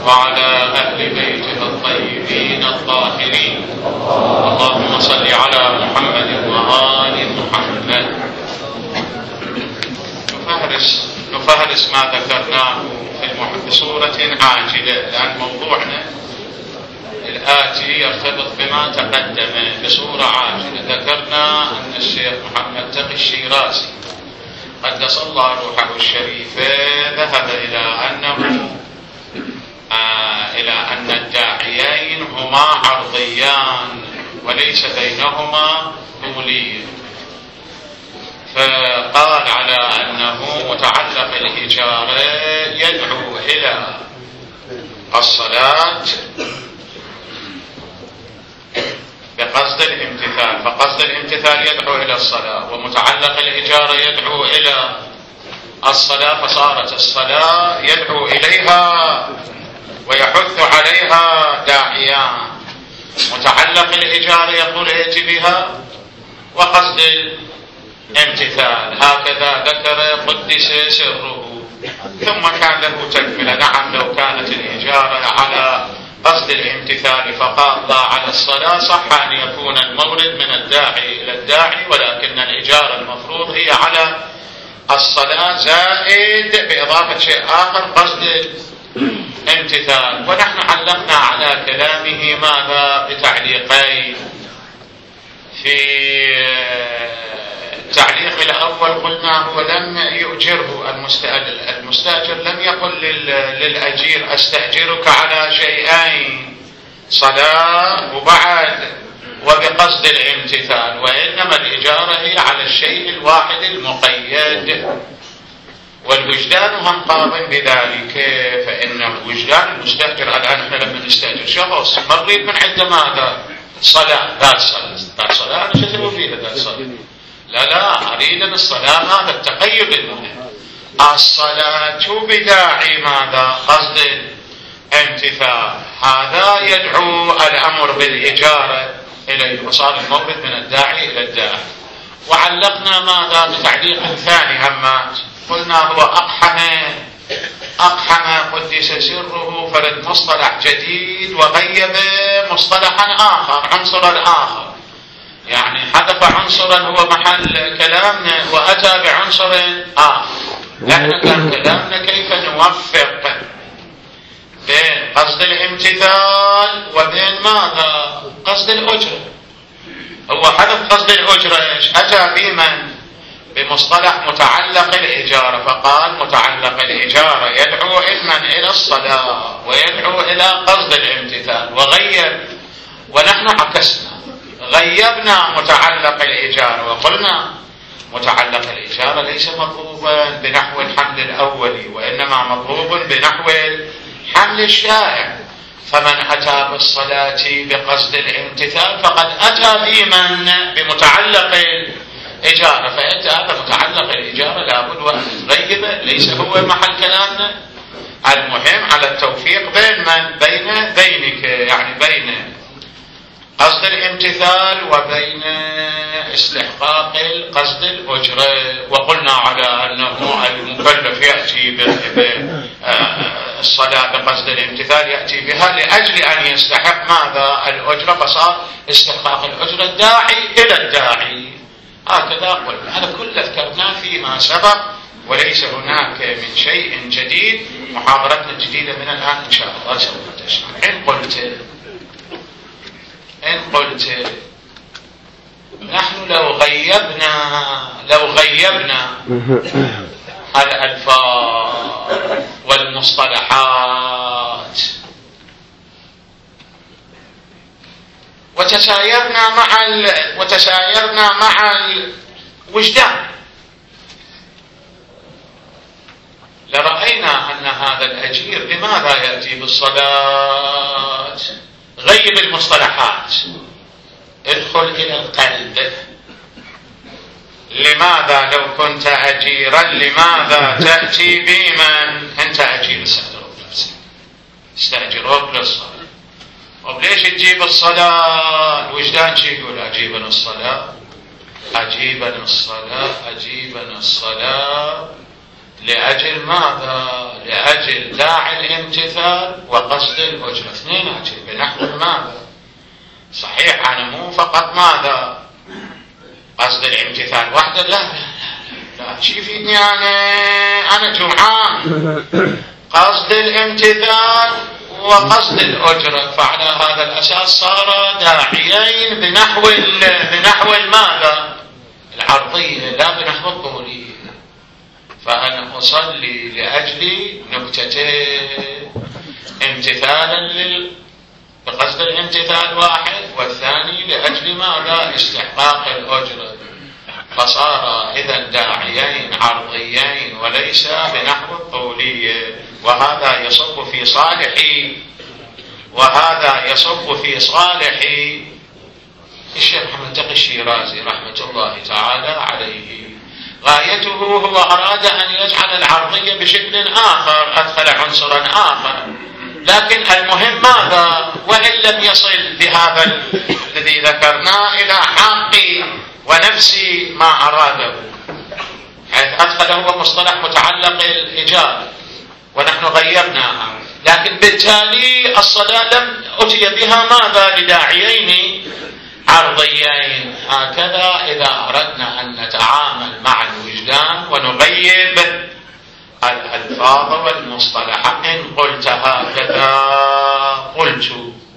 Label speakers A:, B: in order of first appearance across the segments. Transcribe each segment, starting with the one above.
A: وعلى أهل بيته الطيبين الطاهرين. اللهم صل على محمد وآل محمد. نفهرس ما ذكرناه في سورة عاجلة، لأن موضوعنا الآتي يرتبط بما تقدم بصورة عاجلة. ذكرنا أن الشيخ محمد تقي الشيرازي قدس الله روحه الشريفة ذهب إلى أن الداعيين هما عرضيان وليس بينهما طولي، فقال على أنه متعلق الإجارة يدعو إلى الصلاة بقصد الامتثال، فقصد الامتثال يدعو إلى الصلاة، ومتعلق الإجارة يدعو إلى الصلاة، فصارت الصلاة يدعو إليها ويحث عليها داعيان. متعلق الإجارة يقول ائت بها، وقصد الامتثال هكذا ذكر قدس سره. ثم كان له تكملة. نعم، لو كانت الإجارة على قصد الامتثال فقط لا على الصلاة صح أن يكون المورد من الداعي إلى الداعي، ولكن الإجارة المفروض هي على الصلاة زائد بإضافة شيء آخر قصد الامتثال. ونحن علقنا على كلامه ماذا بتعليقين. في التعليق الأول قلنا هو لم يؤجره المستأجر لم يقل للأجير أستأجرك على شيئين، صلاة وبعد وبقصد الامتثال، وإنما الإجارة هي على الشيء الواحد المقيد، والوجدان هم قاضٍ بذلك. فإن وجدان المستأجر الآن احنا لما نستأجر شخص نريد من عنده ماذا؟ صلاة. ذات صلاة أنا شو أسوي فيها ذات صلاة؟ لا أريد الصلاة هذا التقيد المهم. الصلاة بداعي ماذا؟ قصد الامتثال، هذا يدعو الأمر بالإجارة إليه، وصار المورد من الداعي إلى الداعي. وعلقنا ماذا بتعليق ثاني همات، قلنا هو أقحم قدس سره فرد مصطلح جديد وغيب مصطلحا آخر، عنصرا آخر، يعني حذف عنصرا هو محل كلامنا وأتى بعنصر آخر. نحن كان كلامنا كيف نوفق بين قصد الامتثال وبين ماذا؟ قصد الأجرة. هو حذف قصد الأجرة إيش؟ أتى بمن؟ بمصطلح متعلق الإجارة، فقال متعلق الإجارة يدعو إما إلى الصلاة ويدعو إلى قصد الامتثال، وغير. ونحن عكسنا، غيبنا متعلق الإجارة وقلنا متعلق الإجارة ليس مطلوبا بنحو الحمل الأولي، وإنما مطلوب بنحو الحمل الشائع. فمن أتى بالصلاة بقصد الامتثال فقد أتى بمن؟ بمتعلق الإجارة. فأنت هذا متعلق الإجارة لابد وأن تغيبه، ليس هو محل كلامنا. المهم على التوفيق بين من؟ بينك، يعني بين قصد الامتثال وبين استحقاق قصد الأجرة. وقلنا على أنه المكلف يأتي بالصلاة بقصد الامتثال يأتي بها لأجل أن يستحق ماذا؟ الأجرة، فصار استحقاق الأجرة الداعي إلى الداعي. هكذا قلنا. هذا كله ذكرناه فيما سبق، وليس هناك من شيء جديد. محاضرتنا الجديدة من الآن إن شاء الله سوف تشمل. إن قلت نحن لو غيبنا الألفاظ والمصطلحات وتسايرنا مع الوجدان، لرأينا أن هذا الأجير لماذا يأتي بالصلاة؟ غيب المصطلحات، ادخل إلى القلب. لماذا لو كنت أجيرا لماذا تأتي بمن؟ أنت أجير، استأجروك للصلاة. وليش تجيب الصلاة؟ الوجدان شي يقول؟ أجيبا الصلاة لأجل ماذا؟ لأجل داعي الامتثال وقصد الأجرة، اثنيناتهم بنحو ماذا؟ صحيح أنا مو فقط ماذا؟ قصد الامتثال وحده، لا شي يفيدني أنا جمعان قصد الامتثال وقصد الأجرة، فعلى هذا الأساس صار داعيين بنحو ماذا؟ العرضية لا بنحو الطولية. فأنا أصلي لأجل نكتتين، امتثالا بقصد الامتثال واحد، والثاني لأجل ماذا؟ استحقاق الأجرة، فصار إذن داعيين عرضيين وليس بنحو الطولية. وهذا يصب في صالح الشيخ محمد تقي الشيرازي رحمة الله تعالى عليه. غايته هو أراد أن يجعل العرضية بشكل آخر، أدخل عنصرا آخر، لكن المهم ماذا؟ وإن لم يصل بهذا الذي ذكرناه إلى حق ونفس ما أراده، حيث أدخل هو مصطلح متعلق الإجابة ونحن غيرناها، لكن بالتالي الصلاة لم أتي بها ماذا؟ لداعيين عرضيين. هكذا إذا أردنا أن نتعامل مع الوجدان ونغيب الألفاظ والمصطلحات. إن قلت هكذا قلت،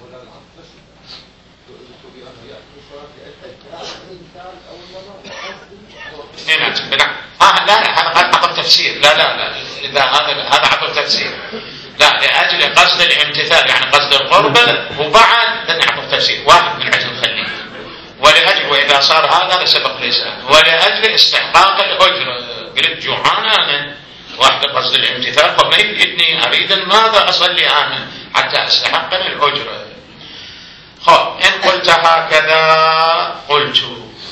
A: لا هذا عطف تفسير، لا إذا هذا عطف تفسير، لا لأجل قصد الامتثال يعني قصد القربة، وبعد نعطف تفسير واحد من عجل نخليه، ولأجل وإذا صار هذا لسبق لسان، ولأجل استحقاق الأجرة. قلت جوعان أنا واحد قصد الامتثال، فما يفيدني أريد ماذا؟ أصلي أنا حتى أستحق الأجرة. إن قلت هكذا قلت،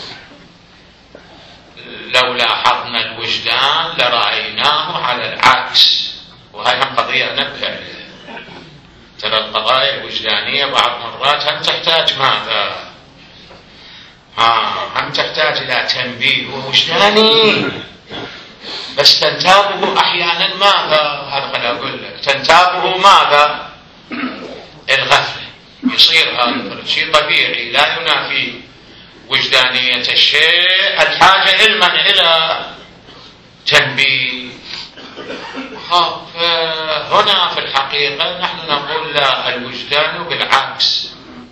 A: لو لاحظنا الوجدان لرأيناه على العكس، وهي هم قضية نبه. ترى القضايا الوجدانية بعض مرات هم تحتاج ماذا؟ هم تحتاج إلى تنبيه وجداني، بس تنتابه أحيانا ماذا؟ هذا خليني أقول لك، تنتابه ماذا؟ الغفلة. يصير هذا شيء طبيعي لا ينافي وجدانية الشيء، الحاجة علما إلى تنبيه. هنا في الحقيقة نحن نقول لا، الوجدان بالعكس،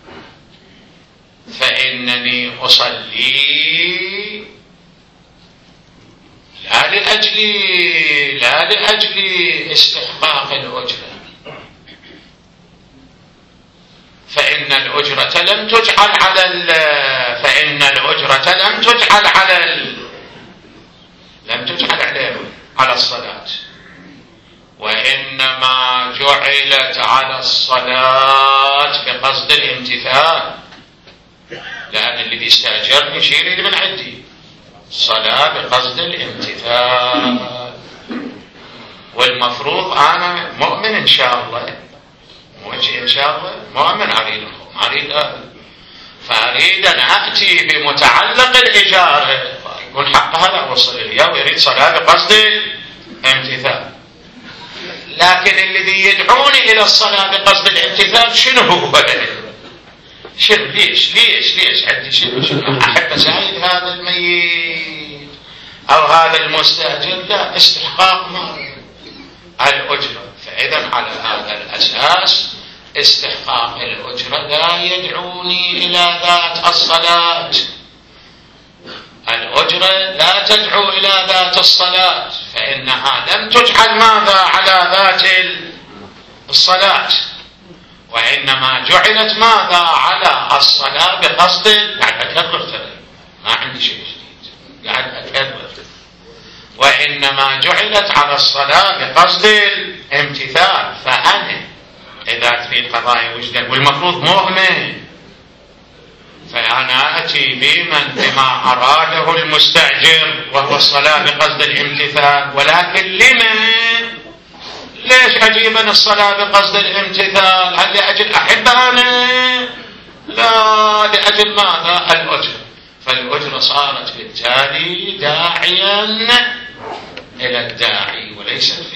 A: فإنني أصلي لا لأجل استحقاق الأجرة، فإن الأجرة لم تجعل على الصلاة، وإنما جعلت على الصلاة بقصد الامتثال، لأن الذي استأجرني يشير من عندي صلاة بقصد الامتثال، والمفروض أنا مؤمن إن شاء الله، موجه إن شاء الله مؤمن، أريد فأريد أن أأتي بمتعلق الإجارة، يكون حق هذا وصل إليه ويريد صلاة بقصد الامتثال. لكن الذي يدعوني إلى الصلاة بقصد الامتثال شنو هو؟ ليش عندي شنو أحب أساعد هذا الميت أو هذا المستأجر؟ لا، استحقاق الأجرة. فإذا على هذا الأساس استحقاق الأجرة لا يدعوني إلى ذات الصلاة، الأجرة لا تدعو إلى ذات الصلاة، فإنها لم تجعل ماذا؟ على ذات الصلاة، وإنما جعلت ماذا؟ على الصلاة بقصد، قاعد أكرر ما عندي شيء جديد، قاعد أكرر، وإنما جعلت على الصلاة بقصد الامتثال. فأنا إذا تريد قضايا وجدان والمفروض مؤمن، فأنا أتي بما أراده المستأجر وهو الصلاة بقصد الامتثال، ولكن لمن؟ ليش أجيب أنا الصلاة بقصد الامتثال؟ هل لأجل أحب أنا؟ لا، لأجل ماذا؟ الأجر. فالأجر صارت بالتالي داعيا إلى الداعي،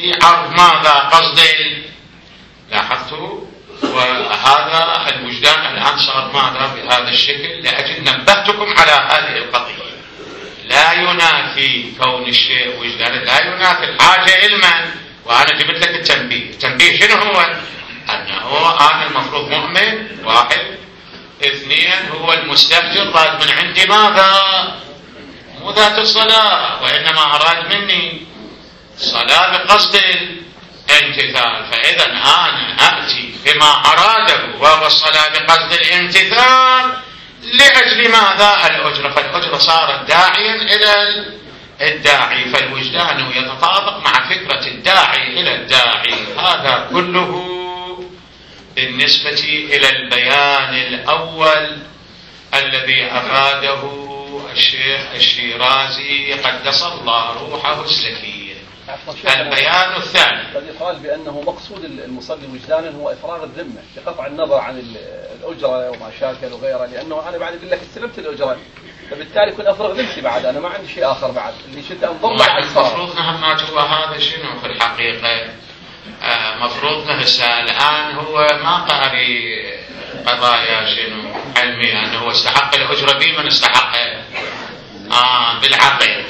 A: في عرض ماذا؟ قصد. لاحظتوا؟ وهذا الوجدان الآن صار ماذا بهذا الشكل لأجل نبهتكم على هذه القضية. لا ينافي كون الشيء وجدان، لا ينافي الحاجة علما. وأنا جبت لك التنبيه. التنبيه شنو هو؟ أنه أنا المفروض مؤمن، واحد. اثنين، هو المستهجر راد من عندي ماذا؟ مو ذات الصلاة، وإنما أراد مني صلاة بقصد الامتثال. فإذا أنا أأتي بما أراده وهو الصلاة بقصد الامتثال لأجل ماذا؟ الأجرة. فالأجرة صارت داعيا إلى الداعي، فالوجدان يتطابق مع فكرة الداعي إلى الداعي. هذا كله بالنسبة إلى البيان الأول الذي أفاده الشيخ الشيرازي قدس الله روحه الزكية. البيان الثاني
B: قد يقال بأنه مقصود المصلي وجدانا هو إفراغ الذمة بقطع النظر عن الأجرة وما شاكل وغيره، لأنه أنا بعد أقول لك استلمت الأجرة، فبالتالي كنت أفرغ ذمتي بعد، أنا ما عندي شيء آخر بعد اللي شد أنظر له.
A: المفروض نهم هو هذا شنو في الحقيقة؟ مفروض هسه الآن هو ما قاري قضايا شنو علمية أنه هو استحق الأجرة بمن استحق بالعقل.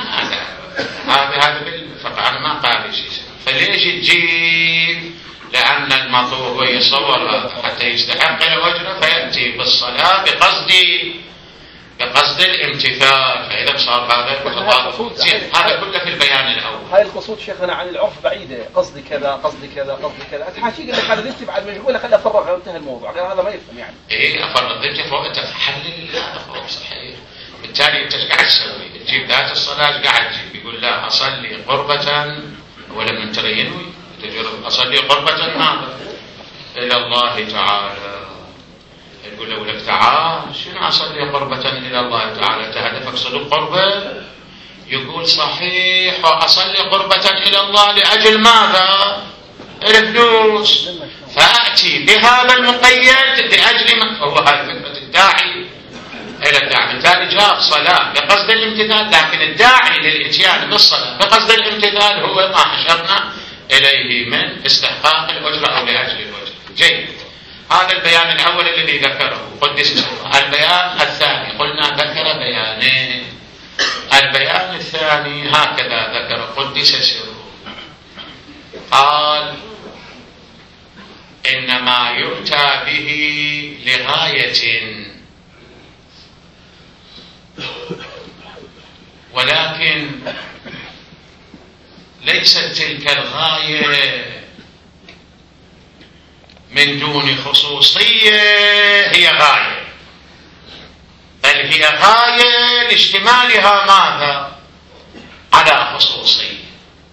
A: هذا بالفقه أنا ما قاري شيء. فليش تجيب؟ لأن المطلوب هو يصور حتى يستحق الأجرة فيأتي بالصلاة بقصد الامتثال. فإذا صار هذا متطابق. هذا كله في البيان الأول.
B: هاي القصود شيخنا عن العرف بعيدة، قصدي كذا قصدي كذا قصدي كذا. أتحاكي قال لك هذا ذنتي بعد ما يقول لك خلي أفرغ وانتهى الموضوع. قال هذا ما يفهم يعني.
A: إيه أفرغ ذنتي فوق أنت تحلل هذا فوق صحيح. بالتالي أنت ايش قاعد تسوي؟ تجيب ذات الصلاة قاعد تجيب يقول لا أصلي قربة ولم أنت ينوي تجرب أصلي قربة ماذا؟ إلى الله تعالى. يقول له لك تعال شنو أصلي قربة إلى الله تعالى؟ أنت هدفك صدق قربة؟ يقول صحيح وأصلي قربة إلى الله لأجل ماذا؟ الفلوس. فأتي بهذا المقيد لأجل ما هو هذه فكرة الداعي إلى الداعي. بالتالي جاء صلاة بقصد الامتثال، لكن الداعي للإتيان بالصلاة بقصد الامتثال هو ما أشرنا إليه من استحقاق الأجرة أو لأجل الأجرة. جيد. هذا البيان الأول الذي ذكره قدس سره. البيان الثاني قلنا ذكر بيانين. البيان الثاني هكذا ذكر قدس سره. قال إنما يؤتى به لغاية، ولكن ليست تلك الغاية من دون خصوصية هي غاية، بل هي غاية لاشتمالها ماذا؟ على خصوصية.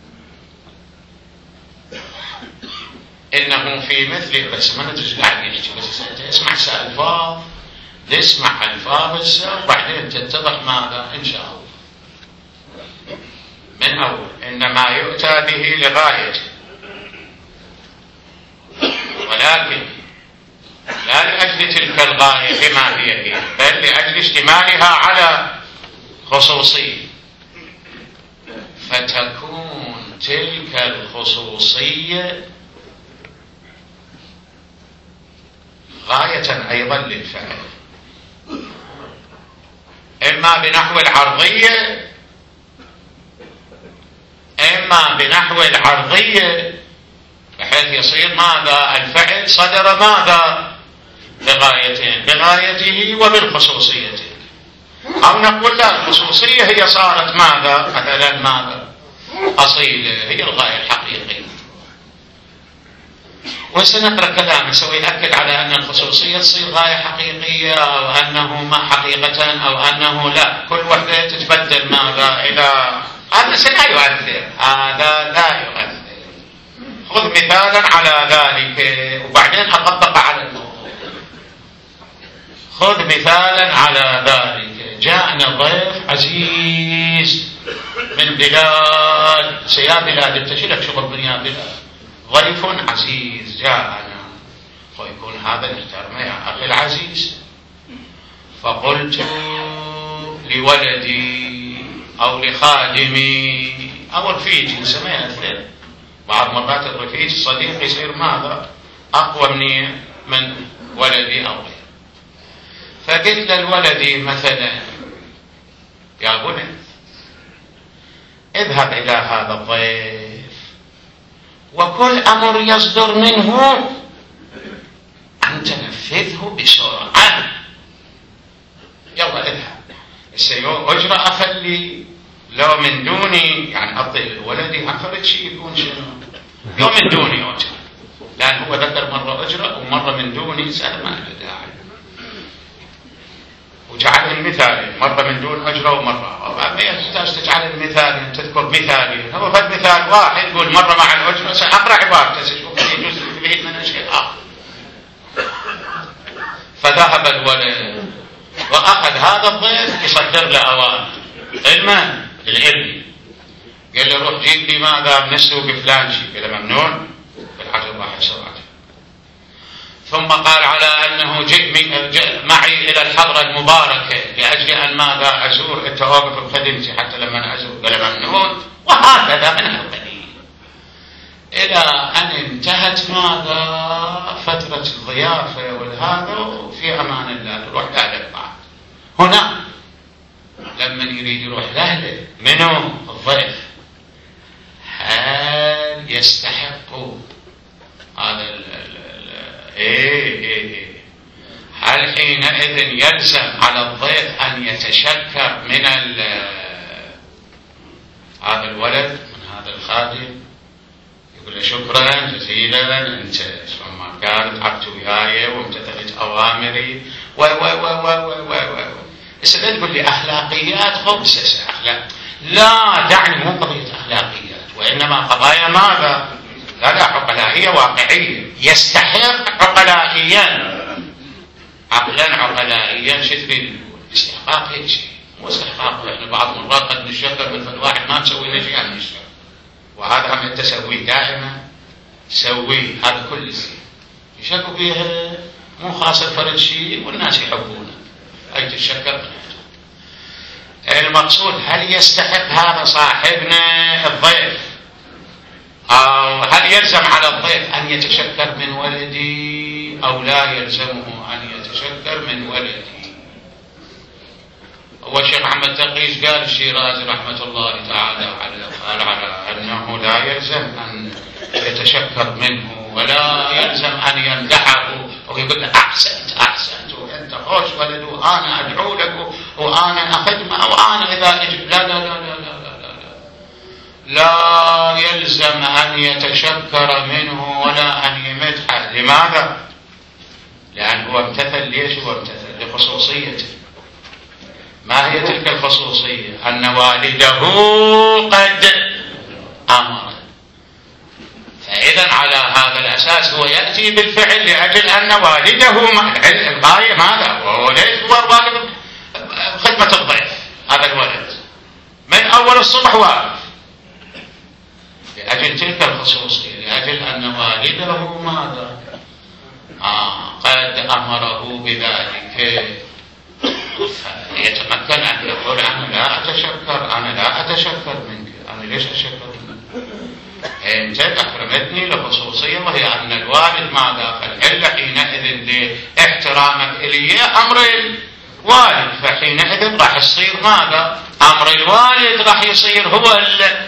A: إنه في مثل بس ما ندري قاعد يحكي بس اسمع ألفاظ نسمع ألفاظ وبعدين تتضح ماذا إن شاء الله. من أول إنما يؤتى به لغاية، ولكن لا لأجل تلك الغاية بما هي بل لأجل اشتمالها على خصوصية، فتكون تلك الخصوصية غاية أيضا للفعل، إما بنحو العرضية إما بنحو العرضية، بحيث يصير ماذا؟ الفعل صدر ماذا؟ بغايتين، بغايته وبالخصوصية. أو نقول لا، الخصوصية هي صارت ماذا؟ مثلا ماذا؟ أصيلة، هي الغاية الحقيقية. وسنقرأ كلام يأكد على أن الخصوصية تصير غاية حقيقية، أو أنه ما حقيقة، أو أنه لا، كل وحدة تتبدل ماذا إلى هذا. لا يؤثر، هذا لا يؤثر. خذ مثالا على ذلك وبعدين أطبق على الموضوع. خذ مثالا على ذلك. جاءنا ضيف عزيز من بلاد، سيا بلاد انت شلك شغل من يا بلاد، ضيف عزيز جاءنا، ويكون هذا نحترمه يا أخي العزيز. فقلت لولدي أو لخادمي أو رفيجي سميها اثنين، بعض مرات الرفيق الصديق يصير ماذا؟ أقوى مني من ولدي أو غيره. فقلت للولدي مثلا يا بني اذهب إلى هذا الضيف وكل أمر يصدر منه أن تنفذه بسرعة. يلا اذهب. أجرى أخلي لو من دوني يعني أعطي ولدي أخذ شيء يكون شنو؟ يوم من دوني أجرى، لأن هو ذكر مرة أجرى ومرة من دوني سأل ما له داعي، وجعل المثالي مرة من دون أجرة ومرة ما يحتاج تجعل المثالي تذكر مثالي. هو فد مثال واحد يقول مرة مع الأجرة سأقرأ عبارته سأشوف لي جزء بعيد من الشيء آخر. فذهب الولد وأخذ هذا الضيف يصدر له أوامر. المال الابن قال له روح جيب لي ماذا من السوق فلان شيء، قال له ممنوع بالعجل راح يسوي. ثم قال على أنه جئ معي إلى الحضرة المباركة لأجل أن ماذا أزور التواقف بخدمتي حتى لما أزور، قال ممنوع. وهكذا من القليل إلى أن انتهت ماذا فترة الضيافة والهذا، وفي أمان الله تروح لأهله بعد. هنا لما يريد يروح لأهله منه الضيف، هل يستحق هذا هل حينئذ يلزم على الضيف أن يتشكر من هذا الولد من هذا الخادم، يقول له شكرا جزيلا أنت لما قال تعبت وياي وامتثلت أوامري و و و و و و إذا تقول لي أخلاقيات خبث أخلاق، لا دعني مو قضية أخلاقيات وإنما قضايا ماذا؟ لا عقلائية واقعية. يستحق عقلائيا عقلا عقلائيا. شو تريد نقول؟ استحقاق هيك شيء مو استحقاق. احنا بعض مرات قد نشكر مثل واحد ما تسوي لنا شيء عن نشكر، وهذا هم انت تسويه دائما سويه. هذا كل شيء يشكوا فيها مو خاصة فرد شيء والناس يحبونه اي تتشكر من هذا. المقصود هل يستحق هذا صاحبنا الضيف، أو هل يلزم على الضيف أن يتشكر من ولدي أو لا يلزمه أن يتشكر من ولدي؟ هو الشيخ محمد تقيش قال الشيرازي رحمة الله تعالى على أنه لا يلزم أن يتشكر منه ولا يلزم أن يمدحه ويقول له أحسنت وأنت خوش ولد وأنا أدعو لك وأنا أخدمه وأنا إذا أجب. لا يلزم أن يتشكر منه ولا أن يمدحه. لماذا؟ لأن هو امتثل. ليش هو امتثل؟ لخصوصيته. ما هي تلك الخصوصية؟ أن والده قد أمر. فإذا على هذا الأساس هو يأتي بالفعل لأجل أن والده الغاية ماذا؟ وهو ليش هو واقف خدمة الضيف. هذا الولد من أول الصبح واقف لأجل تلك الخصوصية، لأجل أن والده ماذا؟ قد أمره بذلك. يتمكن أن يقول أنا لا أتشكر منك. أنا ليش أتشكر منك؟ أنت أكرمتني لخصوصية وهي أن الوالد ماذا؟ فالعلة حينئذ لاحترامك إلي أمر الوالد، فحينئذ راح يصير ماذا؟ أمر الوالد راح يصير هو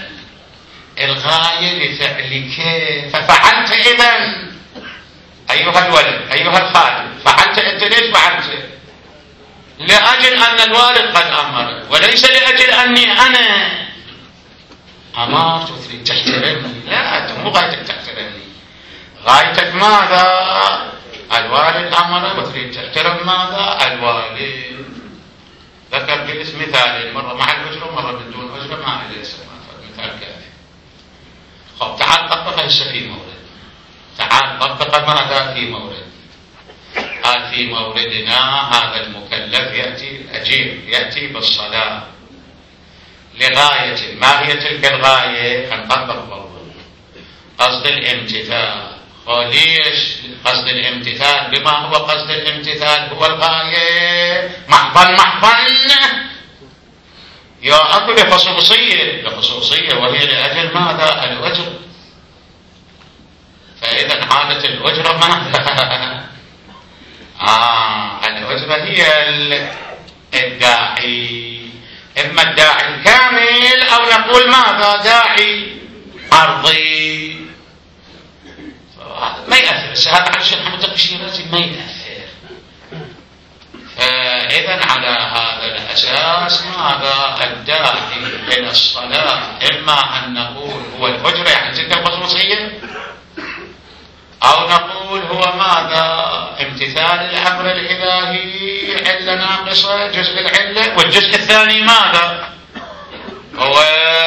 A: الغاية لفعلك. ففعلت إذن أيها الولد أيها الخادم، فعلت أنت. ليش فعلت؟ لأجل أن الوالد قد أمر، وليس لأجل أني أنا أمرت وتريد تحترمني. لا، أنت مو غايتك تحترمني، غايتك ماذا؟ الوالد أمر وتريد تحترم ماذا؟ الوالد. ذكر باسم مثال، مرة مع الأجرة ومرة من دون أجرة، ما إليه مثال كافي. خب تعال طبق هسه في مورد. تعال طبق ماذا في مورد؟ قال في موردنا هذا المكلف يأتي الأجير يأتي بالصلاة لغاية. ما هي تلك الغاية؟ نطبق برضه قصد الامتثال. وليش قصد الامتثال؟ بما هو قصد الامتثال هو الغاية محضا يا أكو لخصوصية وهي لأجل ماذا؟ الأجر. الأجرة ماذا؟ الأجرة هي الداعي، إما الداعي الكامل أو نقول ماذا؟ داعي عرضي. ما يأثر هذا على الشيخ محمد الشيرازي، ما يأثر. فإذا على هذا الأساس ماذا؟ الداعي إلى الصلاة إما أن نقول هو الأجرة يعني تلك الخصوصية، أو نقول هو ماذا؟ امتثال الأمر الإلهي، علة ناقصة، جزء العلة. والجزء الثاني ماذا؟ هو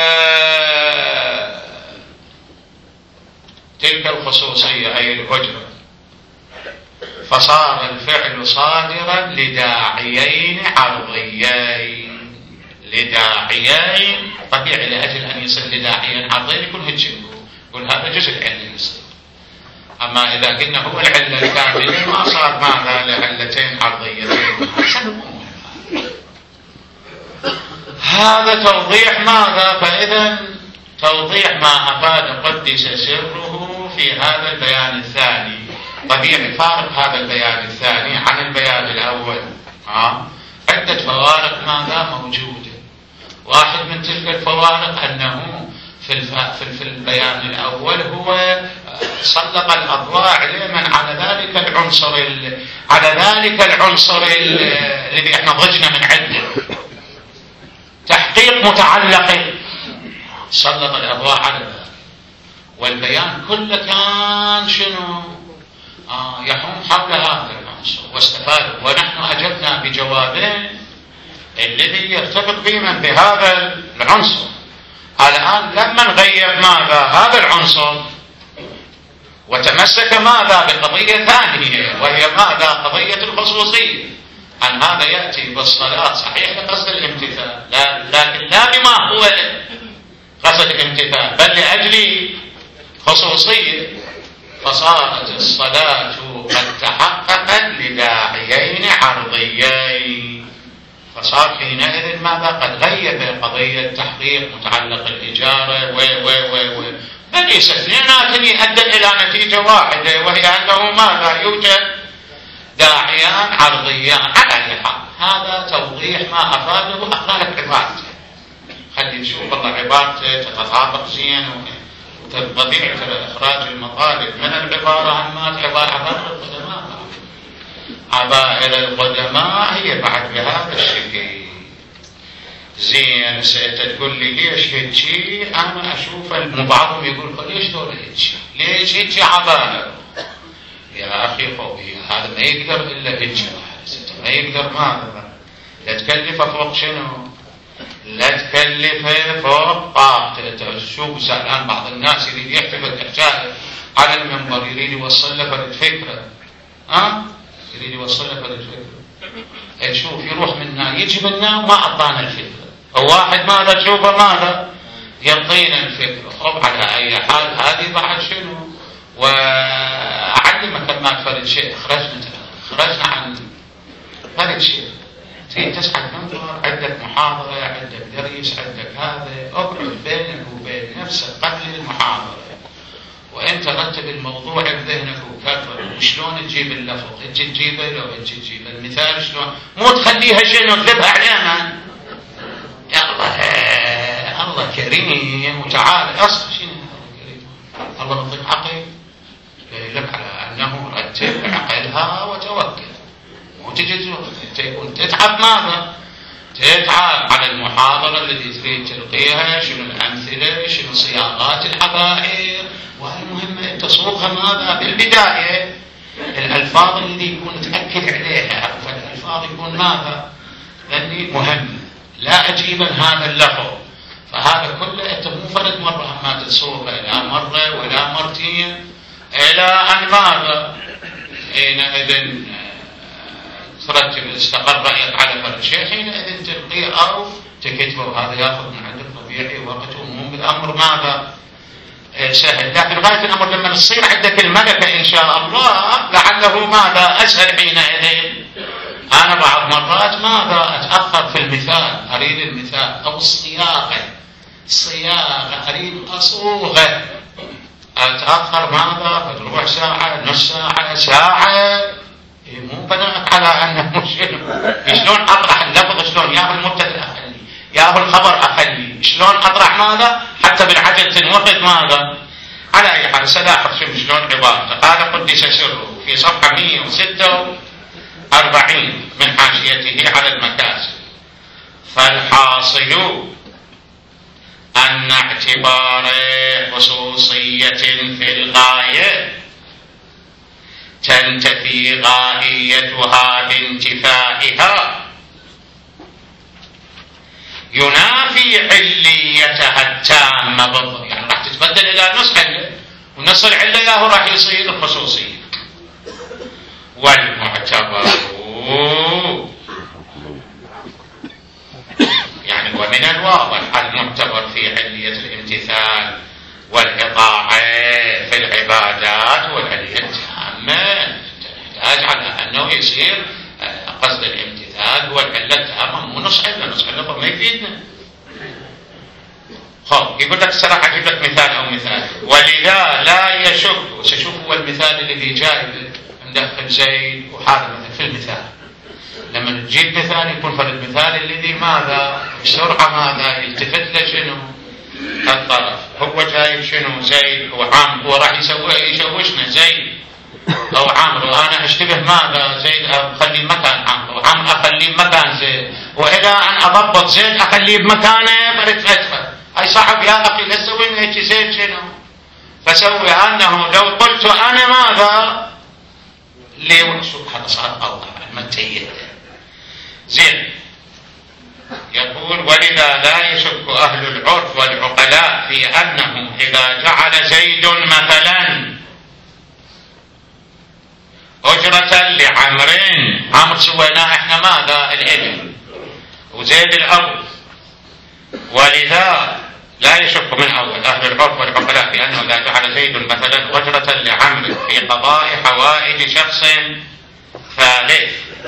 A: تلك الخصوصية أي الأجرة. فصار الفعل صادرا لداعيين عرضيين، لداعيين طبيعي لأجل أن يصير لداعيين عرضيين يكون هجم، يقول هذا جزء العلة يصير. أما إذا قلنا هو العلة الكاملة ما صار ماذا؟ لعلتين عرضيتين. هذا توضيح ماذا؟ فإذا توضيح ما أفاد قدس سره في هذا البيان الثاني. طبيعي فارق هذا البيان الثاني عن البيان الأول. عدة فوارق ماذا موجودة. واحد من تلك الفوارق أنه في البيان الأول هو سلط الأضواء علما على ذلك العنصر الذي احنا ضجنا من عنده، تحقيق متعلق، سلط الأضواء على ذلك. والبيان كله كان شنو؟ يحوم حول هذا العنصر واستفاد. ونحن أجبنا بجوابين الذي يرتبط بهما بهذا العنصر. الآن لما نغير ماذا؟ هذا العنصر وتمسك ماذا؟ بقضية ثانية وهي ماذا؟ قضية الخصوصية. أن هذا يأتي بالصلاة صحيح لقصد الامتثال، لكن لا بما هو قصد الامتثال بل لأجل خصوصية. فصارت الصلاة قد تحققت لداعيين عرضيين. فصار حينئذ ماذا؟ قد غيب قضية تحقيق متعلق الإجارة بل اثنينات يؤدي إلى نتيجة واحدة، وهي أنه ماذا؟ يوجد داعيان عرضيان. على أي حال هذا توضيح ما أفاده أقرأت عبارته. خلي نشوف والله عبارته تتطابق زين وتستطيع إخراج المطالب من العبارة عن ما عبارة القدماء. عبائر القدماء هي بعد بهذا الشكل. زين تقول لي ليش هيجي؟ أنا أشوف بعضهم يقول ليش دول هيجي؟ ليش هيجي عبائر؟ يا أخي خوي هذا ما يقدر إلا هيجي واحد، ما يقدر ماذا؟ لا تكلفه فوق شنو؟ لا تكلفه فوق طاقته. شوف الآن بعض الناس يريد يحتفل إحجاج على المنبر، يريد يوصل له فرد فكرة، يريد يوصل له فرد فكرة. شوف يروح منا يجي منا وما أعطانا الفكرة. واحد ماذا تشوفه ماذا؟ يعطينا الفكرة. طب على أي حال هذه بعد شنو؟ وأعلمك لما فرد شيء خرجنا عن فرد شيء. تريد تسعد منظر، عندك محاضرة، عندك درس، عندك هذا، اقعد بينك وبين نفسك قبل المحاضرة وانت رتب الموضوع بذهنك وكفر وشلون تجيب اللفظ، تجي تجيبه لو تجي تجيب المثال شلون، مو تخليها شنو تذبها علينا. يا الله كريم وتعالى اصلا شنو الله كريم، الله يعطيك عقل لك على انه رتب عقلها وتوكل وتجي تتعب ماذا؟ تتعب على المحاضرة التي تريد تلقيها، شنو الأمثلة، شنو صياغات العبائر، والمهم أن تصوغها ماذا؟ بالبداية الألفاظ اللي يكون تأكد عليها، فالألفاظ يكون ماذا؟ لأني مهم لا أجيب هذا اللفظ. فهذا كله أنت مو فرد مرة ما تصوغه إلى مرة ولا مرتين إلى أن ماذا؟ حينئذ ترتب استقر رأيك على فرد شيء، حينئذ تلقيه أو تكتبه. وهذا يأخذ من عندك طبيعي وقت ومهم بالأمر ماذا؟ سهل. لكن غاية الأمر لما تصير عندك الملكة إن شاء الله لعله ماذا؟ أسهل حينئذ. أنا بعض مرات ماذا؟ أتأخر في المثال، أريد المثال أو الصياغة، أريد أصوغه أتأخر ماذا؟ بتروح ساعة، نص ساعة، ساعة. مو بناء على أنه شلون أطرح اللفظ، شلون ياهو المبتدأ أخلي، ياهو الخبر أخلي، شلون أطرح ماذا؟ حتى بالعجل تنوقت ماذا؟ على أي حال سلاحظ شلون عبارته. قال قدس سره في صفحة 146 من حاشيته على المكاسب: فالحاصل أن اعتبار خصوصية في الغاية تنتفي غائيتها بانتفائها ينافي عليتها التامة بالضبط. يعني راح تتبدل إلى نص علة، ونص العلة ياهو راح يصير الخصوصية. والمعتبر يعني ومن الواضح المعتبر في علية الامتثال والإطاعة في العبادات والعلية التامة تحتاج على أنه يصير قصد الامتثال والعلة التامة، مو نص علة. نص علة ما يفيدنا. خب يقول لك الصراحة أجيب لك مثال أو مثال. ولذا لا يشك، وسشوف هو المثال الذي جاء ندخل زيد وحاضر مثل في المثال. لما تجيب مثال يكون فرد المثال الذي ماذا بسرعة ماذا يلتفت له شنو الطرف. هو جايب شنو زيد وعامر، هو راح يشوشنا زيد أو عامر، وأنا أشتبه ماذا زيد أخليه مكان عامر، وعامر أخليه مكان زيد، وإلى أن أضبط زيد أخليه بمكانه برتفتها. أي صعب يا أخي لا تسوي هيك زيد شنو، فسوي أنه لو قلت أنا ماذا ليه شوف هذا صار أوضح المنتهية زين. يقول ولذا لا يشك أهل العرف والعقلاء في أنه إذا جعل زيد مثلا أجرة لعمر، عمر سويناه إحنا ماذا الابن وزيد الأب، ولذا لا يشك من أول أهل العرف والعقلاء في أنه إذا جعل زيد مثلا أجرة لعمر في قضاء حوائج شخص ثالث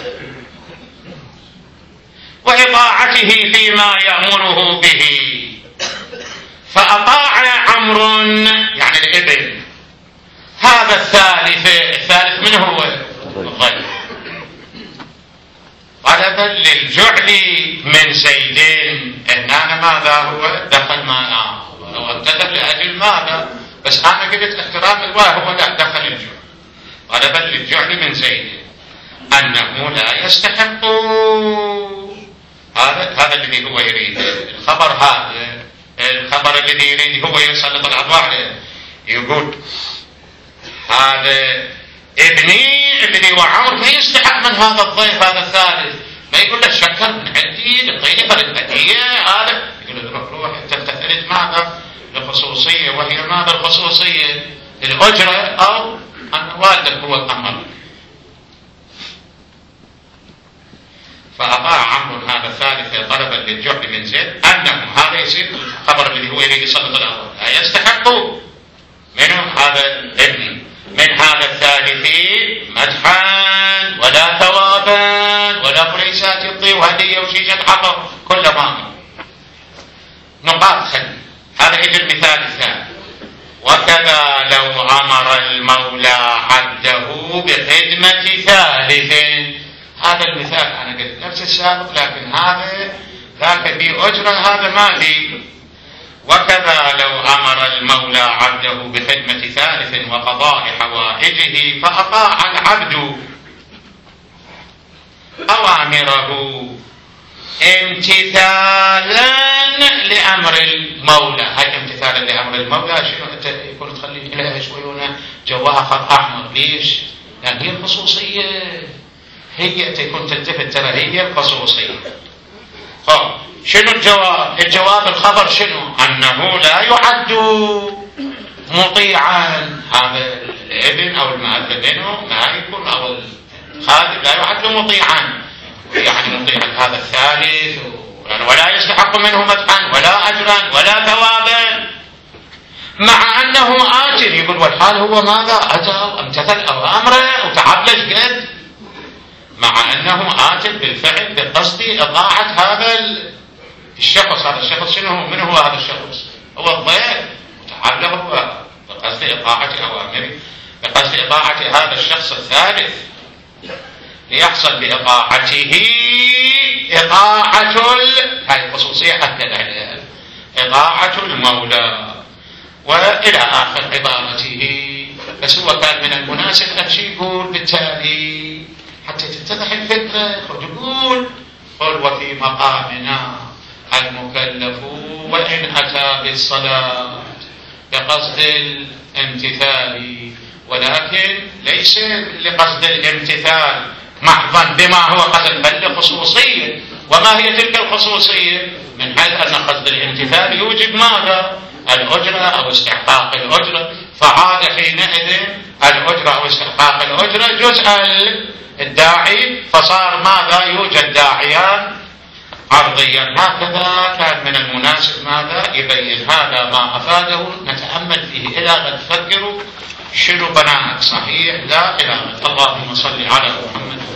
A: وإطاعته فيما يأمره به، فأطاع عمرو يعني الابن هذا الثالث من هو الغير، طلبا للجعل من زيد إن أنا ماذا هو دخل ما هو ابتدأ لأجل ماذا، بس أنا قلت احترام الواحد هو لا دخل الجعل، طلبا للجعل من زيد أنه لا يستحق. هذا الذي هو يريد الخبر، هذا الخبر الذي يريد هو يسلط الأضواء. يقول هذا ابني الذي وعمر ما يستحق من هذا الضيف هذا الثالث، ما يقول له شكر من عندي للطيب الهدية، هذا يقول له روح تفتثلت ماذا الخصوصية، وهي ماذا الخصوصية الأجرة أو أن والدك هو الأمر. فأطاع عمرو هذا الثالث طلبا للجعل من زيد أنه هذا يصير الخبر الذي هو يريد يسلط الأول لا يستحق منه هذا ابني من هذا الثالث مدحا ولا ثوابا ولا فريسات يبطي وهدية وشيشة حطب كل ما نقاط خلي. هذا يجي المثال الثاني. وكذا لو أمر المولى عبده بخدمة ثالث، هذا المثال أنا قلت نفس السابق لكن هذا ذاك في أجرة هذا ما لي. وكذا لو أمر المولى عبده بخدمة ثالث وقضاء حوائجه فأطاع العبد أوامره امتثالا لأمر المولى. هاي امتثالا لأمر المولى شنو أنت يكون تخلي إليها شوية جواها خط أحمر. ليش؟ لأن هي الخصوصية، هي تكون تلتفت ترى هي الخصوصية. شنو الجواب؟ الجواب الخبر شنو؟ أنه لا يعد مطيعا، هذا الابن أو المأذن منه ما يكون أو الخادم لا يعد مطيعا، يعني مطيعا هذا الثالث ولا يستحق منه مدحا ولا أجرا ولا ثوابا، مع أنه آتٍ. يقول والحال هو ماذا؟ أتى امتثل أوامره وتعبلش قد، مع أنه آتٍ بالفعل بقصد إطاعة هذا الشخص. هذا الشخص شنو هو؟ من هو هذا الشخص؟ هو الضيف وتعال له هو بقصد إطاعة أوامره، بقصد إطاعة هذا الشخص الثالث، ليحصل بإطاعته إطاعة هذه خصوصية أكد عليها، إطاعة المولى وإلى آخر عبارته. بس هو كان من المناسب أن يقول بالتالي حتى تتضح الفكرة، يقول قل وفي مقامنا المكلف وإن أتى بالصلاة بقصد الامتثال، ولكن ليس لقصد الامتثال محضا بما هو قصد، بل لخصوصية. وما هي تلك الخصوصية؟ من حيث أن قصد الامتثال يوجب ماذا؟ الأجرة أو استحقاق الأجرة، فعاد حينئذ الأجرة أو استحقاق الأجرة جزء الداعي، فصار ماذا؟ يوجد داعيان عرضيا. هكذا كان من المناسب ماذا؟ يبين هذا ما أفاده، نتأمل فيه إلى أن تفكروا شنو بناء صحيح لا إله. اللهم صل على محمد.